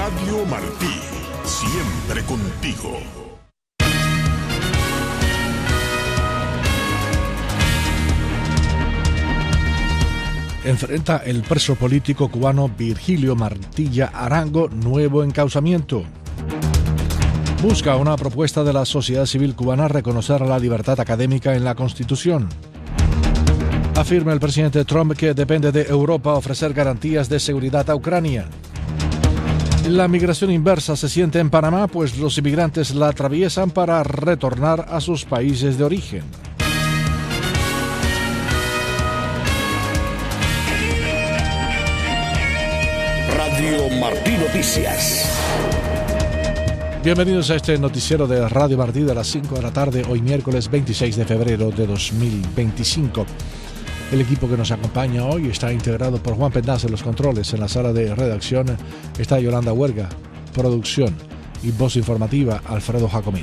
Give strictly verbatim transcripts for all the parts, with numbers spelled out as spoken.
Radio Martí, siempre contigo. Enfrenta el preso político cubano Virgilio Mantilla Arango nuevo encausamiento. Busca una propuesta de la sociedad civil cubana reconocer la libertad académica en la Constitución. Afirma el presidente Trump que depende de Europa ofrecer garantías de seguridad a Ucrania. La migración inversa se siente en Panamá, pues los inmigrantes la atraviesan para retornar a sus países de origen. Radio Martí Noticias. Bienvenidos a este noticiero de Radio Martí de las cinco de la tarde, hoy miércoles veintiséis de febrero de dos mil veinticinco. El equipo que nos acompaña hoy está integrado por Juan Pendas en los controles. En la sala de redacción está Yolanda Huerga, producción y voz informativa Alfredo Jacomino.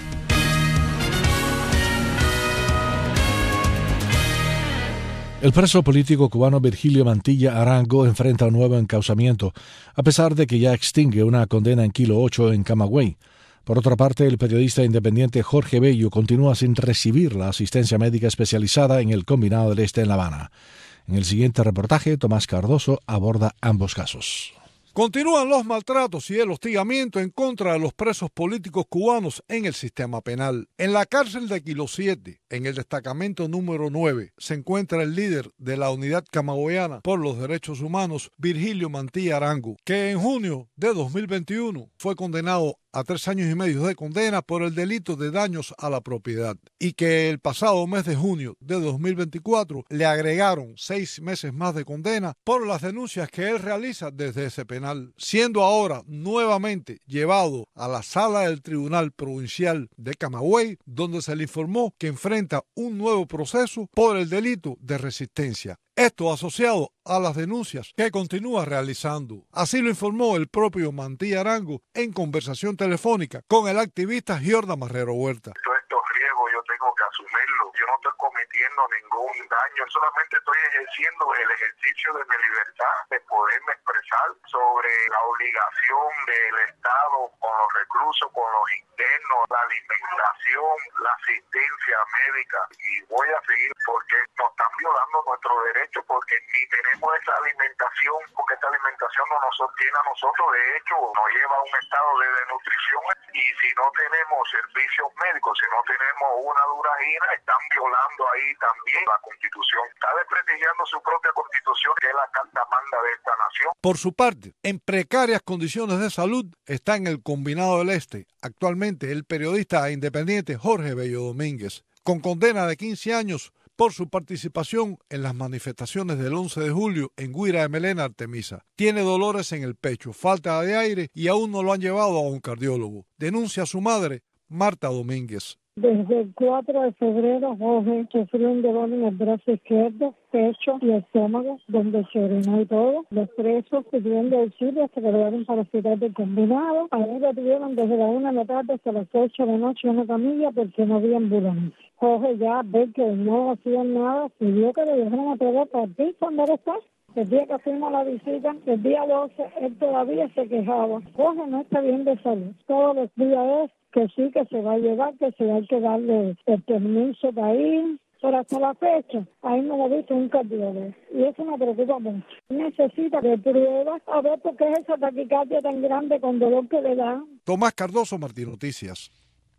El preso político cubano Virgilio Mantilla Arango enfrenta un nuevo encausamiento, a pesar de que ya extingue una condena en Kilo ocho en Camagüey. Por otra parte, el periodista independiente Jorge Bello continúa sin recibir la asistencia médica especializada en el Combinado del Este en La Habana. En el siguiente reportaje, Tomás Cardoso aborda ambos casos. Continúan los maltratos y el hostigamiento en contra de los presos políticos cubanos en el sistema penal. En la cárcel de Kilo siete, en el destacamento número nueve, se encuentra el líder de la Unidad Camagüeyana por los Derechos Humanos, Virgilio Mantilla Arango, que en junio de dos mil veintiuno fue condenado a tres años y medio de condena por el delito de daños a la propiedad y que el pasado mes de junio de dos mil veinticuatro le agregaron seis meses más de condena por las denuncias que él realiza desde ese penal, siendo ahora nuevamente llevado a la sala del Tribunal Provincial de Camagüey, donde se le informó que enfrenta un nuevo proceso por el delito de resistencia. Esto asociado a las denuncias que continúa realizando. Así lo informó el propio Mantilla Arango en conversación telefónica con el activista Giorda Marrero Huerta. Todos estos riesgos yo tengo que asumirlos. Yo no estoy cometiendo ningún daño, solamente estoy ejerciendo el ejercicio de mi libertad de poderme expresar sobre la obligación del Estado con los reclusos, con los internos, la alimentación, la asistencia médica, y voy a seguir porque nos están violando nuestros derechos, porque ni tenemos esa alimentación, porque esta alimentación no nos sostiene a nosotros, de hecho nos lleva a un estado de desnutrición, y si no tenemos servicios médicos, si no tenemos una duragina, están violando ahí también la Constitución, está desprestigiando su propia Constitución, que es la carta magna de esta nación. Por su parte, en precarias condiciones de salud está en el Combinado del Este actualmente el periodista independiente Jorge Bello Domínguez, con condena de quince años por su participación en las manifestaciones del once de julio en Guira de Melena, Artemisa. Tiene dolores en el pecho, falta de aire y aún no lo han llevado a un cardiólogo. Denuncia a su madre, Marta Domínguez. Desde el cuatro de febrero, Jorge sufrió un dolor en el brazo izquierdo, pecho y estómago, donde se orinó y todo. Los presos pidiendo auxilio se quedaron para el hospital del Combinado. Ahí lo tuvieron desde la una de la tarde hasta las ocho de la noche en una camilla porque no había ambulancia. Jorge ya ve que no hacían nada, pidió que le dejaran a poder partir cuando él está. El día que fuimos a la visita, el día doce, él todavía se quejaba. Jorge no está bien de salud. Todos los días es que sí, que se va a llevar, que se va a que darle el permiso para ir. Pero hasta la fecha, ahí no lo ha visto un cardiólogo. Y eso me preocupa mucho. Necesita de pruebas a ver por qué es esa taquicardia tan grande con dolor que le da. Tomás Cardoso, Martí Noticias.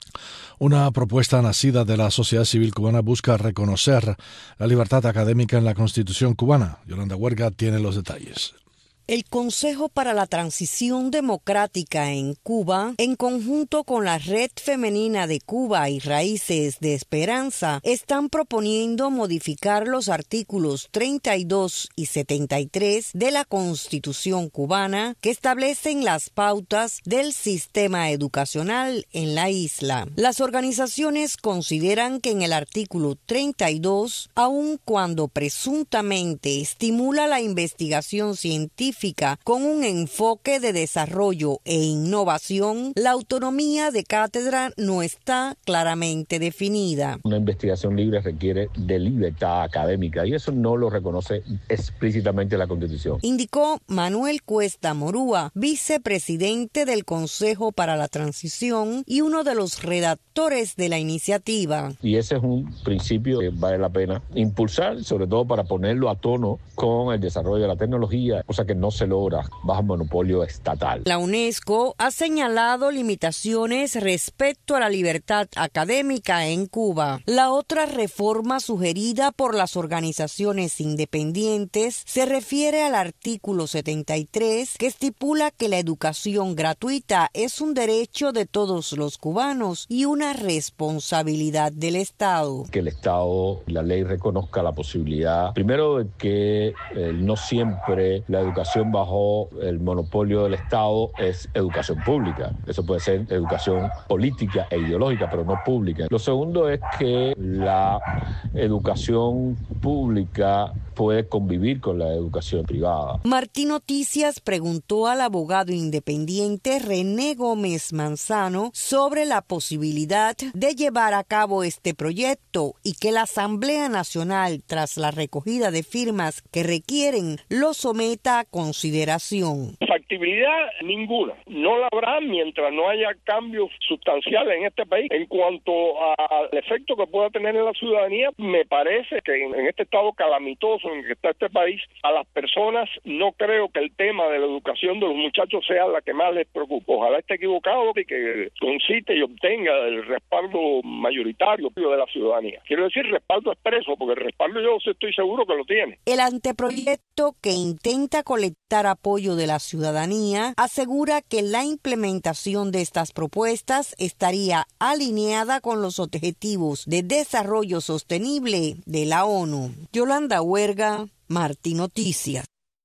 Una propuesta nacida de la sociedad civil cubana busca reconocer la libertad académica en la Constitución cubana. Yolanda Huerga tiene los detalles. El Consejo para la Transición Democrática en Cuba, en conjunto con la Red Femenina de Cuba y Raíces de Esperanza, están proponiendo modificar los artículos treinta y dos y setenta y tres de la Constitución cubana que establecen las pautas del sistema educacional en la isla. Las organizaciones consideran que en el artículo treinta y dos, aun cuando presuntamente estimula la investigación científica científica con un enfoque de desarrollo e innovación, la autonomía de cátedra no está claramente definida. Una investigación libre requiere de libertad académica y eso no lo reconoce explícitamente la Constitución. Indicó Manuel Cuesta Morúa, vicepresidente del Consejo para la Transición y uno de los redactores de la iniciativa. Y ese es un principio que vale la pena impulsar, sobre todo para ponerlo a tono con el desarrollo de la tecnología, cosa que no se logra bajo monopolio estatal. La UNESCO ha señalado limitaciones respecto a la libertad académica en Cuba. La otra reforma sugerida por las organizaciones independientes se refiere al artículo setenta y tres, que estipula que la educación gratuita es un derecho de todos los cubanos y una responsabilidad del Estado. Que el Estado, la ley reconozca la posibilidad, primero, de que eh, no siempre la educación bajo el monopolio del Estado es educación pública. Eso puede ser educación política e ideológica, pero no pública. Lo segundo es que la educación pública puede convivir con la educación privada. Martín Noticias preguntó al abogado independiente René Gómez Manzano sobre la posibilidad de llevar a cabo este proyecto y que la Asamblea Nacional, tras la recogida de firmas que requieren, lo someta a consideración. Factibilidad ninguna. No la habrá mientras no haya cambios sustanciales en este país. En cuanto al efecto que pueda tener en la ciudadanía, me parece que en este estado calamitoso en que está este país, a las personas no creo que el tema de la educación de los muchachos sea la que más les preocupa. Ojalá esté equivocado y que concite y obtenga el respaldo mayoritario de la ciudadanía. Quiero decir respaldo expreso, porque el respaldo yo estoy seguro que lo tiene. El anteproyecto, que intenta colectar apoyo de la ciudadanía, asegura que la implementación de estas propuestas estaría alineada con los objetivos de desarrollo sostenible de la ONU. Yolanda Huerga, Martín Noticias.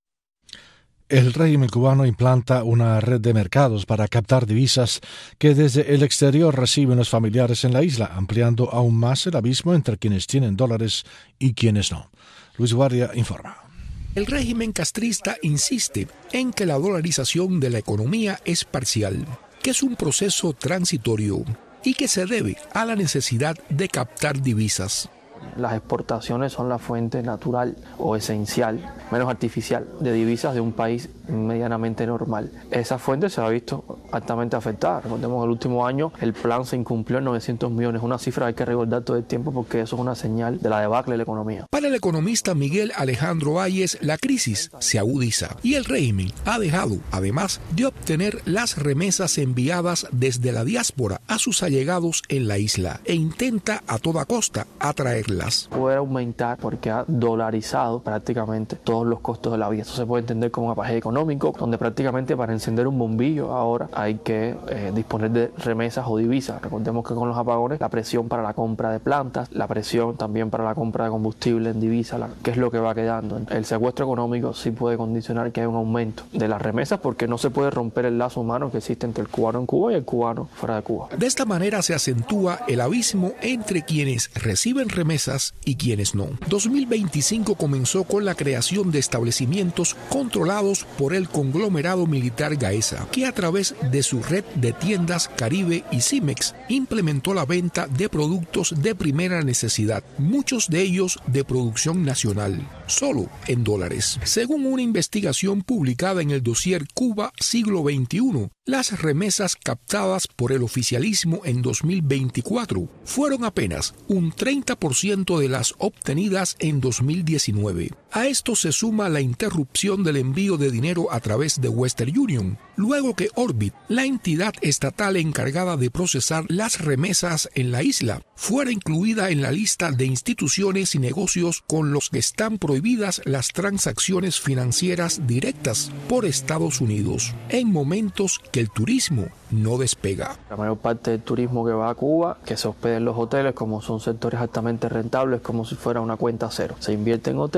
El régimen cubano implanta una red de mercados para captar divisas que desde el exterior reciben los familiares en la isla, ampliando aún más el abismo entre quienes tienen dólares y quienes no. Luis Guardia informa. El régimen castrista insiste en que la dolarización de la economía es parcial, que es un proceso transitorio y que se debe a la necesidad de captar divisas. Las exportaciones son la fuente natural o esencial, menos artificial, de divisas de un país medianamente normal. Esa fuente se ha visto altamente afectada. Recordemos que el último año el plan se incumplió en novecientos millones, una cifra que hay que recordar todo el tiempo porque eso es una señal de la debacle de la economía. Para el economista Miguel Alejandro Ayes, la crisis se agudiza y el régimen ha dejado, además de obtener las remesas enviadas desde la diáspora a sus allegados en la isla, e intenta a toda costa atraerlas. Puede aumentar porque ha dolarizado prácticamente todos los costos de la vida. Eso se puede entender como un apaje económico, donde prácticamente para encender un bombillo ahora hay que eh, disponer de remesas o divisas. Recordemos que con los apagones la presión para la compra de plantas, la presión también para la compra de combustible en divisas, la, que es lo que va quedando. El secuestro económico sí puede condicionar que haya un aumento de las remesas porque no se puede romper el lazo humano que existe entre el cubano en Cuba y el cubano fuera de Cuba. De esta manera se acentúa el abismo entre quienes reciben remesas y quienes no. dos mil veinticinco comenzó con la creación de establecimientos controlados por el conglomerado militar Gaesa, que a través de su red de tiendas Caribe y Cimex implementó la venta de productos de primera necesidad, muchos de ellos de producción nacional, solo en dólares. Según una investigación publicada en el dossier Cuba Siglo veintiuno, las remesas captadas por el oficialismo en dos mil veinticuatro fueron apenas un treinta por ciento de las obtenidas en dos mil diecinueve. A esto se suma la interrupción del envío de dinero a través de Western Union, luego que Orbit, la entidad estatal encargada de procesar las remesas en la isla, fuera incluida en la lista de instituciones y negocios con los que están prohibidas las transacciones financieras directas por Estados Unidos, en momentos que el turismo no despega. La mayor parte del turismo que va a Cuba, que se hospeda en los hoteles, como son sectores altamente rentables, como si fuera una cuenta cero. Se invierte en hoteles y el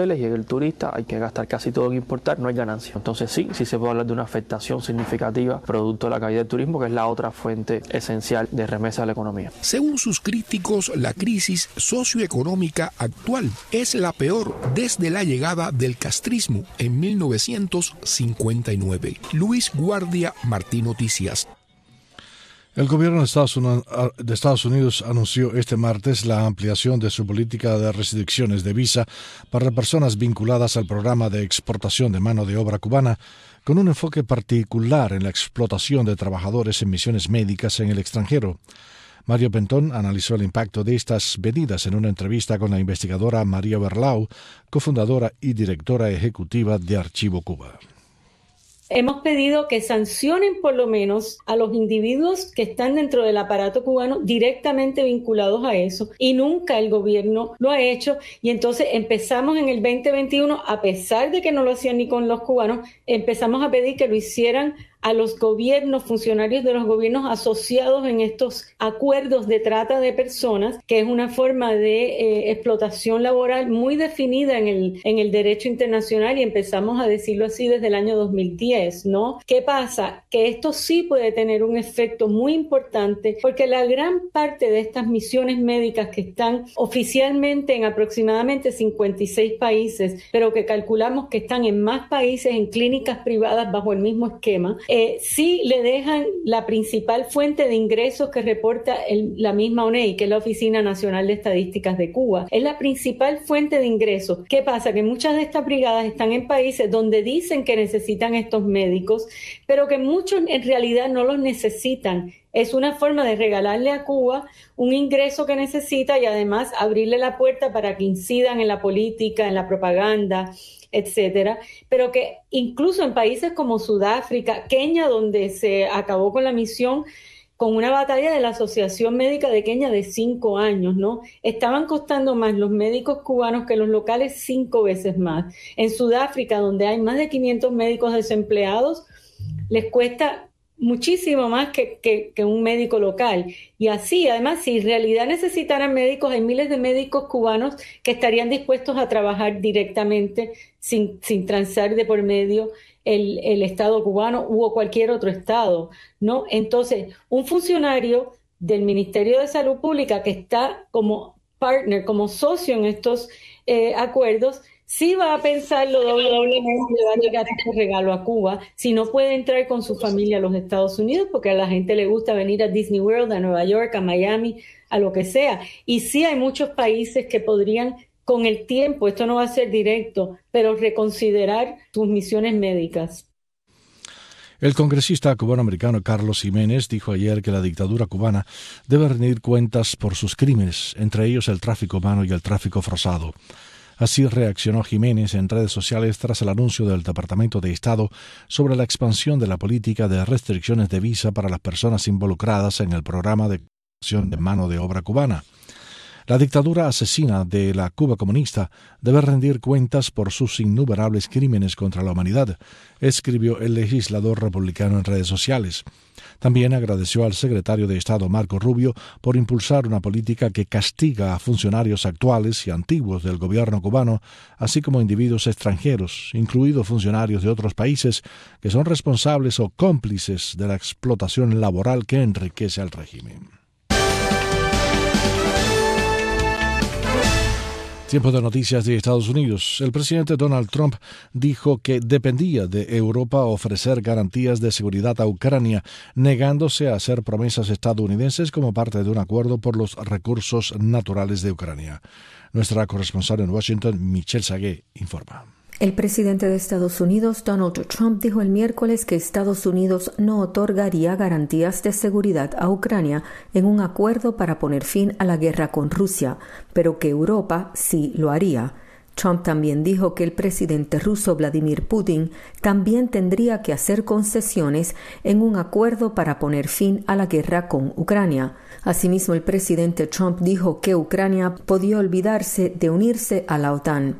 el turista, hay que gastar casi todo en importar, no hay ganancia. Entonces sí, sí se puede hablar de una afectación significativa producto de la caída del turismo, que es la otra fuente esencial de remesa de la economía. Según sus críticos, la crisis socioeconómica actual es la peor desde la llegada del castrismo en mil novecientos cincuenta y nueve. Luis Guardia, Martín Noticias. El gobierno de Estados Unidos, de Estados Unidos anunció este martes la ampliación de su política de restricciones de visa para personas vinculadas al programa de exportación de mano de obra cubana, con un enfoque particular en la explotación de trabajadores en misiones médicas en el extranjero. Mario Pentón analizó el impacto de estas medidas en una entrevista con la investigadora María Berlau, cofundadora y directora ejecutiva de Archivo Cuba. Hemos pedido que sancionen por lo menos a los individuos que están dentro del aparato cubano directamente vinculados a eso, y nunca el gobierno lo ha hecho, y entonces empezamos en el veinte veintiuno, a pesar de que no lo hacían ni con los cubanos, empezamos a pedir que lo hicieran a los gobiernos, funcionarios de los gobiernos asociados en estos acuerdos de trata de personas, que es una forma de eh, explotación laboral muy definida en el, en el derecho internacional, y empezamos a decirlo así desde el año dos mil diez, ¿no? ¿Qué pasa? Que esto sí puede tener un efecto muy importante, porque la gran parte de estas misiones médicas que están oficialmente en aproximadamente cincuenta y seis países, pero que calculamos que están en más países en clínicas privadas bajo el mismo esquema, Eh, sí le dejan la principal fuente de ingresos que reporta el, la misma O N E I, que es la Oficina Nacional de Estadísticas de Cuba. Es la principal fuente de ingresos. ¿Qué pasa? Que muchas de estas brigadas están en países donde dicen que necesitan estos médicos, pero que muchos en realidad no los necesitan. Es una forma de regalarle a Cuba un ingreso que necesita y además abrirle la puerta para que incidan en la política, en la propaganda, etcétera, pero que incluso en países como Sudáfrica, Kenia, donde se acabó con la misión, con una batalla de la Asociación Médica de Kenia de cinco años, ¿no? Estaban costando más los médicos cubanos que los locales cinco veces más. En Sudáfrica, donde hay más de quinientos médicos desempleados, les cuesta muchísimo más que, que, que un médico local. Y así, además, si en realidad necesitaran médicos, hay miles de médicos cubanos que estarían dispuestos a trabajar directamente sin, sin transar de por medio el, el Estado cubano u cualquier otro Estado, ¿no? Entonces, un funcionario del Ministerio de Salud Pública que está como partner, como socio en estos eh, acuerdos, sí va a pensarlo doblemente, le va a llegar este regalo a Cuba, si no puede entrar con su familia a los Estados Unidos, porque a la gente le gusta venir a Disney World, a Nueva York, a Miami, a lo que sea. Y sí hay muchos países que podrían, con el tiempo, esto no va a ser directo, pero reconsiderar sus misiones médicas. El congresista cubano-americano Carlos Jiménez dijo ayer que la dictadura cubana debe rendir cuentas por sus crímenes, entre ellos el tráfico humano y el tráfico forzado. Así reaccionó Jiménez en redes sociales tras el anuncio del Departamento de Estado sobre la expansión de la política de restricciones de visa para las personas involucradas en el programa de exportación de mano de obra cubana. La dictadura asesina de la Cuba comunista debe rendir cuentas por sus innumerables crímenes contra la humanidad, escribió el legislador republicano en redes sociales. También agradeció al secretario de Estado Marco Rubio por impulsar una política que castiga a funcionarios actuales y antiguos del gobierno cubano, así como individuos extranjeros, incluidos funcionarios de otros países que son responsables o cómplices de la explotación laboral que enriquece al régimen. Tiempo de noticias de Estados Unidos. El presidente Donald Trump dijo que dependía de Europa ofrecer garantías de seguridad a Ucrania, negándose a hacer promesas estadounidenses como parte de un acuerdo por los recursos naturales de Ucrania. Nuestra corresponsal en Washington, Michelle Sagué, informa. El presidente de Estados Unidos, Donald Trump, dijo el miércoles que Estados Unidos no otorgaría garantías de seguridad a Ucrania en un acuerdo para poner fin a la guerra con Rusia, pero que Europa sí lo haría. Trump también dijo que el presidente ruso Vladimir Putin también tendría que hacer concesiones en un acuerdo para poner fin a la guerra con Ucrania. Asimismo, el presidente Trump dijo que Ucrania podía olvidarse de unirse a la OTAN.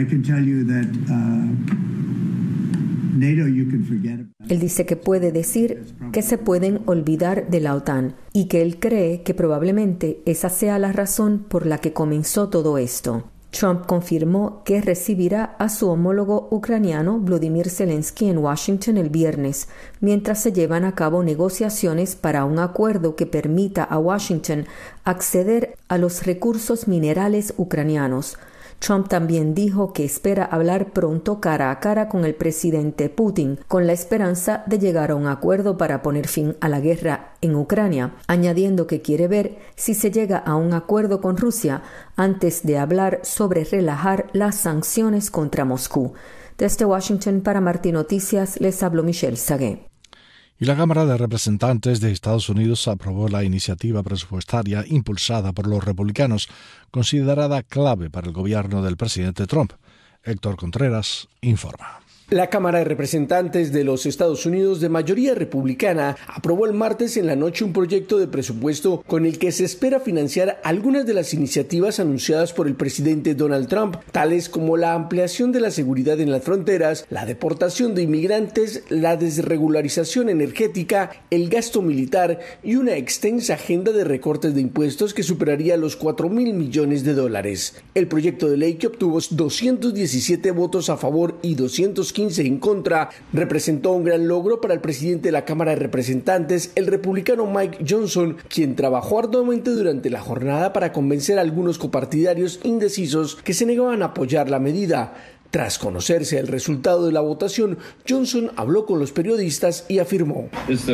Él dice que puede decir que se pueden olvidar de la OTAN y que él cree que probablemente esa sea la razón por la que comenzó todo esto. Trump confirmó que recibirá a su homólogo ucraniano Volodymyr Zelensky en Washington el viernes, mientras se llevan a cabo negociaciones para un acuerdo que permita a Washington acceder a los recursos minerales ucranianos. Trump también dijo que espera hablar pronto cara a cara con el presidente Putin, con la esperanza de llegar a un acuerdo para poner fin a la guerra en Ucrania, añadiendo que quiere ver si se llega a un acuerdo con Rusia antes de hablar sobre relajar las sanciones contra Moscú. Desde Washington para Martí Noticias les habló Michelle Sagué. Y la Cámara de Representantes de Estados Unidos aprobó la iniciativa presupuestaria impulsada por los republicanos, considerada clave para el gobierno del presidente Trump. Héctor Contreras informa. La Cámara de Representantes de los Estados Unidos de mayoría republicana aprobó el martes en la noche un proyecto de presupuesto con el que se espera financiar algunas de las iniciativas anunciadas por el presidente Donald Trump, tales como la ampliación de la seguridad en las fronteras, la deportación de inmigrantes, la desregularización energética, el gasto militar y una extensa agenda de recortes de impuestos que superaría los cuatro mil millones de dólares. El proyecto de ley, que obtuvo doscientos diecisiete votos a favor y doscientos quince en contra, representó un gran logro para el presidente de la Cámara de Representantes, el republicano Mike Johnson, quien trabajó arduamente durante la jornada para convencer a algunos copartidarios indecisos que se negaban a apoyar la medida. Tras conocerse el resultado de la votación, Johnson habló con los periodistas y afirmó: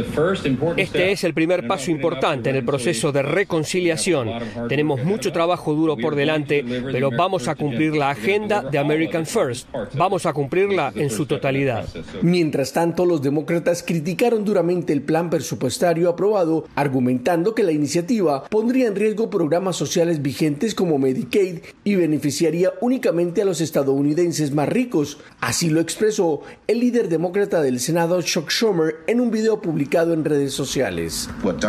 Este es el primer paso importante en el proceso de reconciliación. Tenemos mucho trabajo duro por delante, pero vamos a cumplir la agenda de American First. Vamos a cumplirla en su totalidad. Mientras tanto, los demócratas criticaron duramente el plan presupuestario aprobado, argumentando que la iniciativa pondría en riesgo programas sociales vigentes como Medicaid y beneficiaría únicamente a los estadounidenses más ricos. Así lo expresó el líder demócrata del Senado, Chuck Schumer, en un video publicado en redes sociales.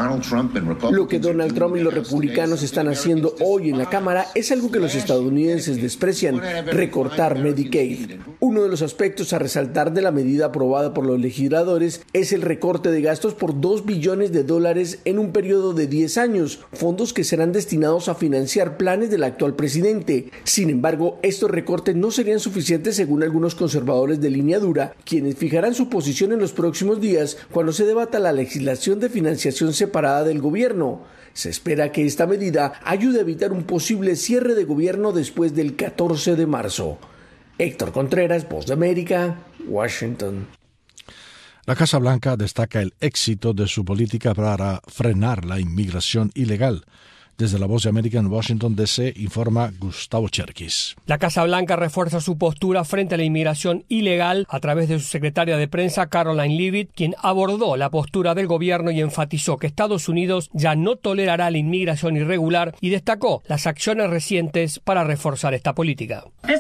Lo que Donald Trump y los republicanos están haciendo hoy en la Cámara es algo que los estadounidenses desprecian: recortar Medicaid. Uno de los aspectos a resaltar de la medida aprobada por los legisladores es el recorte de gastos por dos billones de dólares en un periodo de diez años, fondos que serán destinados a financiar planes del actual presidente. Sin embargo, estos recortes no serían suficientes según algunos conservadores de línea dura, quienes fijarán su posición en los próximos días cuando se debata la legislación de financiación separada del gobierno. Se espera que esta medida ayude a evitar un posible cierre de gobierno después del catorce de marzo. Héctor Contreras, Voz de América, Washington. La Casa Blanca destaca el éxito de su política para frenar la inmigración ilegal. Desde la Voz de América en Washington, D C, informa Gustavo Cherkis. La Casa Blanca refuerza su postura frente a la inmigración ilegal a través de su secretaria de prensa, Karoline Leavitt, quien abordó la postura del gobierno y enfatizó que Estados Unidos ya no tolerará la inmigración irregular y destacó las acciones recientes para reforzar esta política.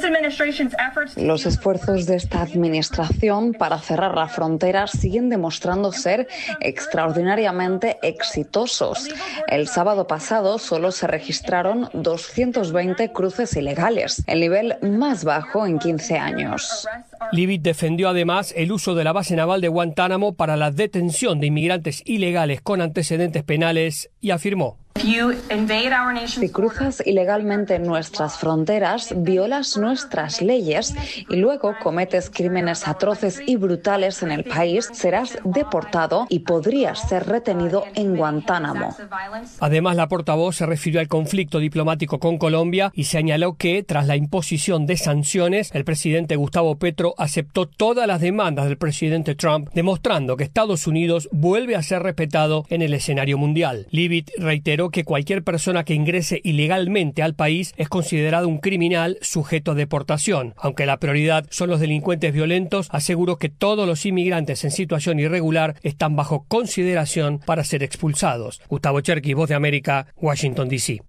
Los esfuerzos de esta administración para cerrar las fronteras siguen demostrando ser extraordinariamente exitosos. El sábado pasado solo se registraron doscientos veinte cruces ilegales, el nivel más bajo en quince años. Leavitt defendió además el uso de la base naval de Guantánamo para la detención de inmigrantes ilegales con antecedentes penales y afirmó: Si cruzas ilegalmente nuestras fronteras, violas nuestras leyes y luego cometes crímenes atroces y brutales en el país, serás deportado y podrías ser retenido en Guantánamo. Además, la portavoz se refirió al conflicto diplomático con Colombia y señaló que, tras la imposición de sanciones, el presidente Gustavo Petro aceptó todas las demandas del presidente Trump, demostrando que Estados Unidos vuelve a ser respetado en el escenario mundial. Leavitt reiteró que cualquier persona que ingrese ilegalmente al país es considerado un criminal sujeto a deportación. Aunque la prioridad son los delincuentes violentos, aseguró que todos los inmigrantes en situación irregular están bajo consideración para ser expulsados. Gustavo Cherkis, Voz de América, Washington, D C.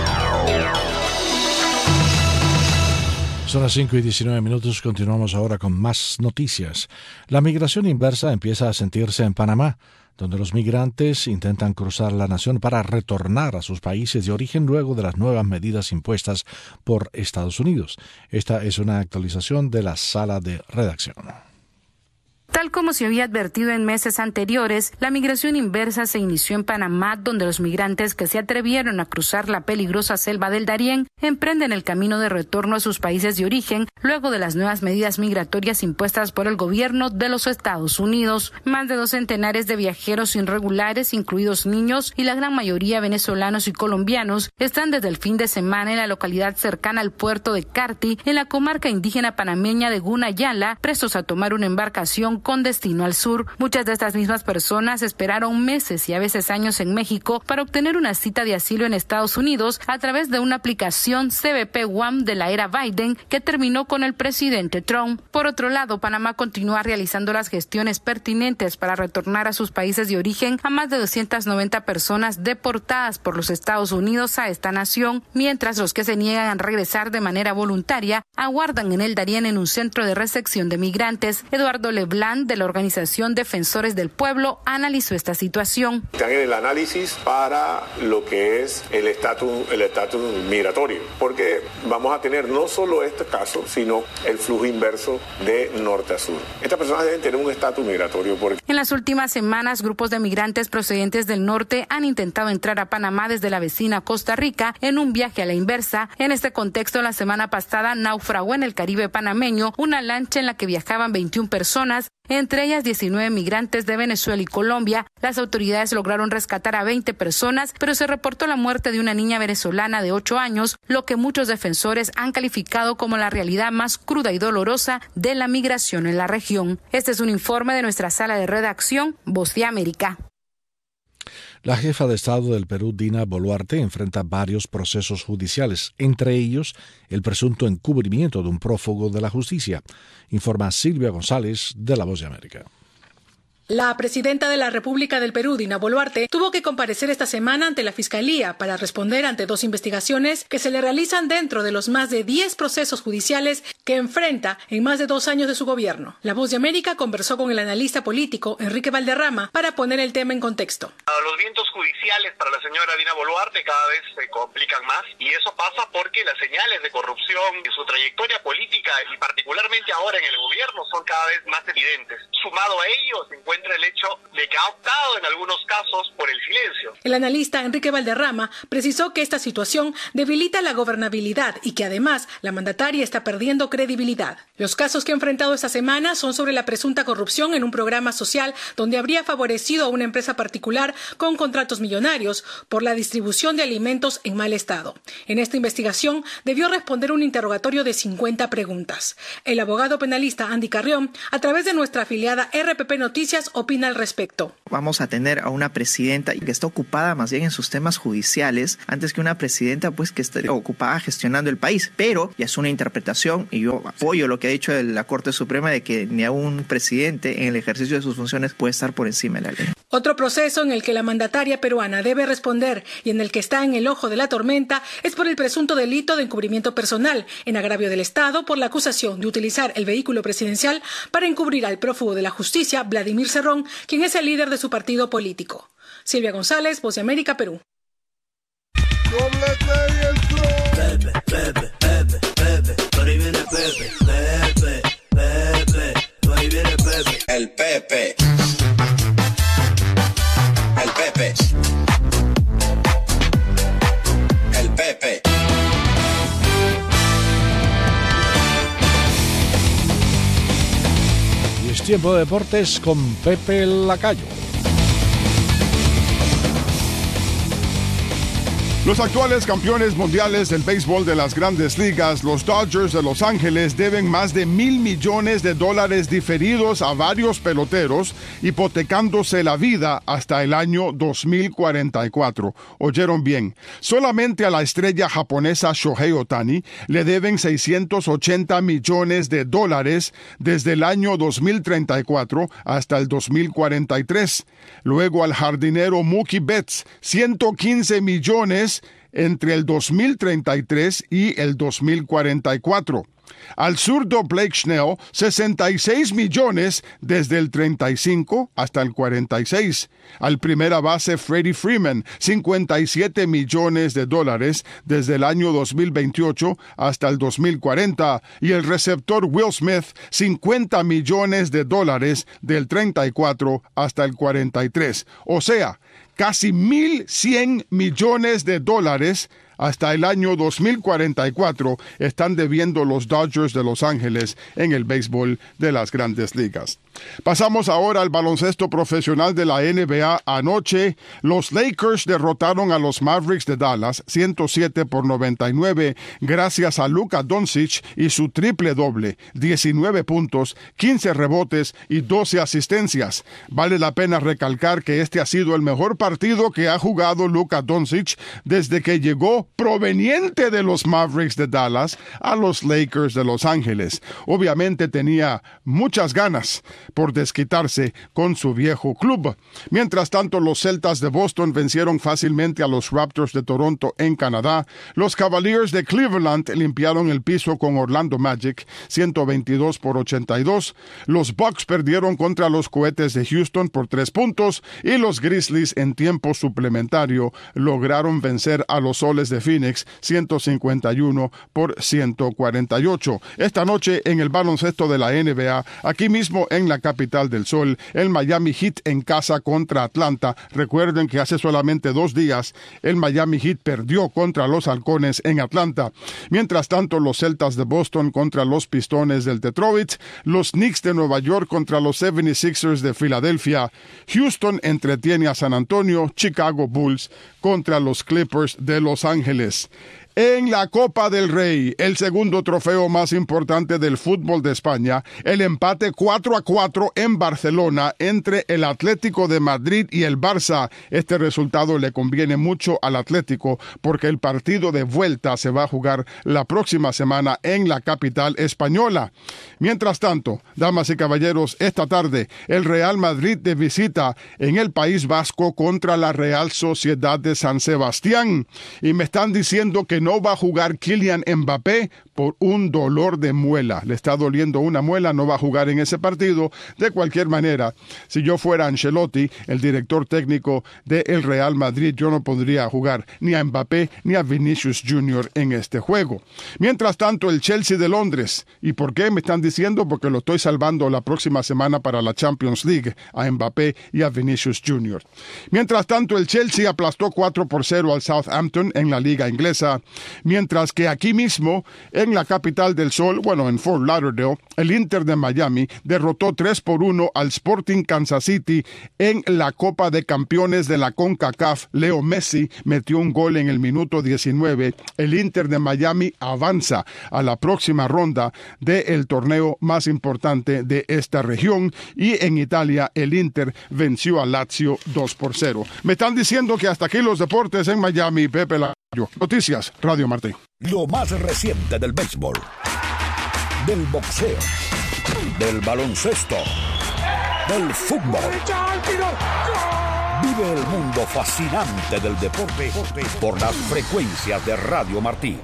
Son las cinco y diecinueve minutos, continuamos ahora con más noticias. La migración inversa empieza a sentirse en Panamá, donde los migrantes intentan cruzar la nación para retornar a sus países de origen luego de las nuevas medidas impuestas por Estados Unidos. Esta es una actualización de la sala de redacción. Tal como se había advertido en meses anteriores, la migración inversa se inició en Panamá, donde los migrantes que se atrevieron a cruzar la peligrosa selva del Darién emprenden el camino de retorno a sus países de origen luego de las nuevas medidas migratorias impuestas por el gobierno de los Estados Unidos. Más de dos centenares de viajeros irregulares, incluidos niños y la gran mayoría venezolanos y colombianos, están desde el fin de semana en la localidad cercana al puerto de Carti, en la comarca indígena panameña de Gunayala, prestos a tomar una embarcación con destino al sur. Muchas de estas mismas personas esperaron meses y a veces años en México para obtener una cita de asilo en Estados Unidos a través de una aplicación C B P One de la era Biden que terminó con el presidente Trump. Por otro lado, Panamá continúa realizando las gestiones pertinentes para retornar a sus países de origen a más de doscientas noventa personas deportadas por los Estados Unidos a esta nación, mientras los que se niegan a regresar de manera voluntaria aguardan en el Darién en un centro de recepción de migrantes. Eduardo Leblanc, de la organización Defensores del Pueblo, analizó esta situación. Están en el análisis para lo que es el estatus el estatus migratorio, porque vamos a tener no solo este caso, sino el flujo inverso de norte a sur. Estas personas deben tener un estatus migratorio. Porque... En las últimas semanas, grupos de migrantes procedentes del norte han intentado entrar a Panamá desde la vecina Costa Rica en un viaje a la inversa. En este contexto, la semana pasada naufragó en el Caribe panameño una lancha en la que viajaban veintiuna personas, entre ellas diecinueve migrantes de Venezuela y Colombia. Las autoridades lograron rescatar a veinte personas, pero se reportó la muerte de una niña venezolana de ocho años, lo que muchos defensores han calificado como la realidad más cruda y dolorosa de la migración en la región. Este es un informe de nuestra sala de redacción, Voz de América. La jefa de Estado del Perú, Dina Boluarte, enfrenta varios procesos judiciales, entre ellos el presunto encubrimiento de un prófugo de la justicia, informa Silvia González de La Voz de América. La presidenta de la República del Perú, Dina Boluarte, tuvo que comparecer esta semana ante la Fiscalía para responder ante dos investigaciones que se le realizan dentro de los más de diez procesos judiciales que enfrenta en más de dos años de su gobierno. La Voz de América conversó con el analista político Enrique Valderrama para poner el tema en contexto. Los vientos judiciales para la señora Dina Boluarte cada vez se complican más, y eso pasa porque las señales de corrupción en su trayectoria política y particularmente ahora en el gobierno son cada vez más evidentes. Sumado a ello se encuentra el hecho de que ha optado en algunos casos por el silencio. El analista Enrique Valderrama precisó que esta situación debilita la gobernabilidad y que además la mandataria está perdiendo credibilidad. Los casos que ha enfrentado esta semana son sobre la presunta corrupción en un programa social donde habría favorecido a una empresa particular con contratos millonarios por la distribución de alimentos en mal estado. En esta investigación debió responder un interrogatorio de cincuenta preguntas. El abogado penalista Andy Carrión, a través de nuestra afiliada R P P Noticias, opina al respecto. Vamos a tener a una presidenta que está ocupada más bien en sus temas judiciales antes que una presidenta pues que esté ocupada gestionando el país, pero ya es una interpretación y yo apoyo lo que ha dicho la Corte Suprema de que ni a un presidente en el ejercicio de sus funciones puede estar por encima de la ley. Otro proceso en el que la mandataria peruana debe responder y en el que está en el ojo de la tormenta es por el presunto delito de encubrimiento personal en agravio del Estado por la acusación de utilizar el vehículo presidencial para encubrir al prófugo de la justicia, Vladimir Cerrón, quien es el líder de su partido político. Silvia González, Voz de América, Perú. Pepe, Pepe, Pepe, Pepe, por ahí viene Pepe, Pepe, Pepe, por ahí viene Pepe. El Pepe. El Pepe. El Pepe. Y es tiempo de deportes con Pepe Lacayo. Los actuales campeones mundiales del béisbol de las grandes ligas, los Dodgers de Los Ángeles, deben más de mil millones de dólares diferidos a varios peloteros, hipotecándose la vida hasta el año dos mil cuarenta y cuatro. Oyeron bien, solamente a la estrella japonesa Shohei Ohtani le deben seiscientos ochenta millones de dólares desde el año dos mil treinta y cuatro hasta el dos mil cuarenta y tres. Luego al jardinero Mookie Betts, ciento quince millones entre el dos mil treinta y tres y el dos mil cuarenta y cuatro. Al zurdo Blake Snell, sesenta y seis millones desde el treinta y cinco hasta el cuarenta y seis. Al primera base Freddie Freeman, cincuenta y siete millones de dólares desde el año dos mil veintiocho hasta el dos mil cuarenta. Y el receptor Will Smith, cincuenta millones de dólares del treinta y cuatro hasta el cuarenta y tres. O sea, casi mil cien millones de dólares hasta el año dos mil cuarenta y cuatro están debiendo los Dodgers de Los Ángeles en el béisbol de las Grandes Ligas. Pasamos ahora al baloncesto profesional de la N B A. Anoche, los Lakers derrotaron a los Mavericks de Dallas ciento siete por noventa y nueve gracias a Luka Doncic y su triple doble, diecinueve puntos, quince rebotes y doce asistencias. Vale la pena recalcar que este ha sido el mejor partido que ha jugado Luka Doncic desde que llegó proveniente de los Mavericks de Dallas a los Lakers de Los Ángeles. Obviamente tenía muchas ganas por desquitarse con su viejo club. Mientras tanto, los Celtas de Boston vencieron fácilmente a los Raptors de Toronto en Canadá. Los Cavaliers de Cleveland limpiaron el piso con Orlando Magic, ciento veintidós por ochenta y dos. Los Bucks perdieron contra los Cohetes de Houston por tres puntos y los Grizzlies en tiempo suplementario lograron vencer a los Soles de Phoenix, ciento cincuenta y uno por ciento cuarenta y ocho. Esta noche en el baloncesto de la N B A, aquí mismo en la capital del sol, el Miami Heat en casa contra Atlanta. Recuerden que hace solamente dos días el Miami Heat perdió contra los Halcones en Atlanta. Mientras tanto, los Celtas de Boston contra los Pistones del Detroit, los Knicks de Nueva York contra los setenta y seis ers de Filadelfia, Houston entretiene a San Antonio, Chicago Bulls contra los Clippers de Los Ángeles. En la Copa del Rey, el segundo trofeo más importante del fútbol de España, el empate cuatro a cuatro en Barcelona entre el Atlético de Madrid y el Barça. Este resultado le conviene mucho al Atlético porque el partido de vuelta se va a jugar la próxima semana en la capital española. Mientras tanto, damas y caballeros, esta tarde el Real Madrid de visita en el País Vasco contra la Real Sociedad de San Sebastián. Y me están diciendo que no va a jugar Kylian Mbappé por un dolor de muela. Le está doliendo una muela, no va a jugar en ese partido. De cualquier manera, si yo fuera Ancelotti, el director técnico del Real Madrid, yo no podría jugar ni a Mbappé ni a Vinicius junior en este juego. Mientras tanto, el Chelsea de Londres. ¿Y por qué me están diciendo? Porque lo estoy salvando la próxima semana para la Champions League, a Mbappé y a Vinicius junior Mientras tanto, el Chelsea aplastó cuatro por cero al Southampton en la liga inglesa. Mientras que aquí mismo, en la capital del sol, bueno, en Fort Lauderdale, el Inter de Miami derrotó tres por uno al Sporting Kansas City en la Copa de Campeones de la CONCACAF. Leo Messi metió un gol en el minuto diecinueve. El Inter de Miami avanza a la próxima ronda del torneo más importante de esta región. Y en Italia, el Inter venció a Lazio dos por cero. Me están diciendo que hasta aquí los deportes en Miami. Pepe La... Noticias, Radio Martí. Lo más reciente del béisbol, del boxeo, del baloncesto, del fútbol. Vive el mundo fascinante del deporte por las frecuencias de Radio Martí.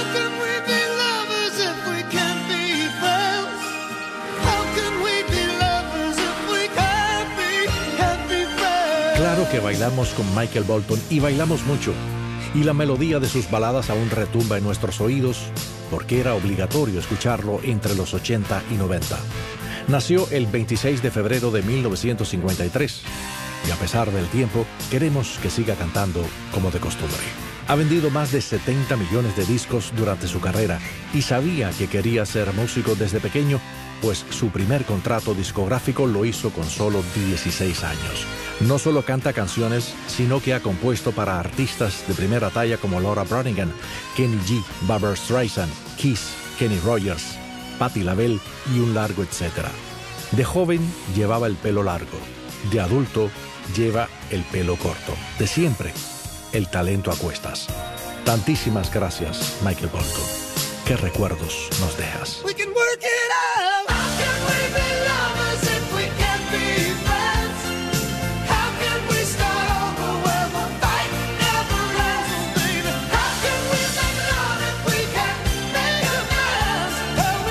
Claro que bailamos con Michael Bolton y bailamos mucho. Y la melodía de sus baladas aún retumba en nuestros oídos porque era obligatorio escucharlo entre los ochenta y noventa. Nació el veintiséis de febrero de mil novecientos cincuenta y tres y a pesar del tiempo queremos que siga cantando como de costumbre. Ha vendido más de setenta millones de discos durante su carrera y sabía que quería ser músico desde pequeño, pues su primer contrato discográfico lo hizo con solo dieciséis años. No solo canta canciones, sino que ha compuesto para artistas de primera talla como Laura Branigan, Kenny G, Barbra Streisand, Kiss, Kenny Rogers, Patti LaBelle y un largo etcétera. De joven llevaba el pelo largo, de adulto lleva el pelo corto. De siempre, el talento a cuestas. Tantísimas gracias, Michael Bolton. ¿Qué recuerdos nos dejas? We can work it out. How can we be lovers if we can't be friends? How can we start over where the fight never ends, baby? How can we make love if we can't make amends? Oh,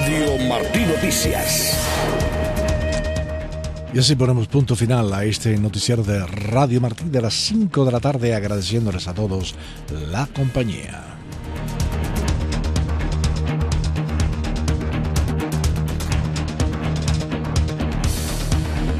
Radio Martí Noticias. Y así ponemos punto final a este noticiero de Radio Martí de las cinco de la tarde, agradeciéndoles a todos la compañía.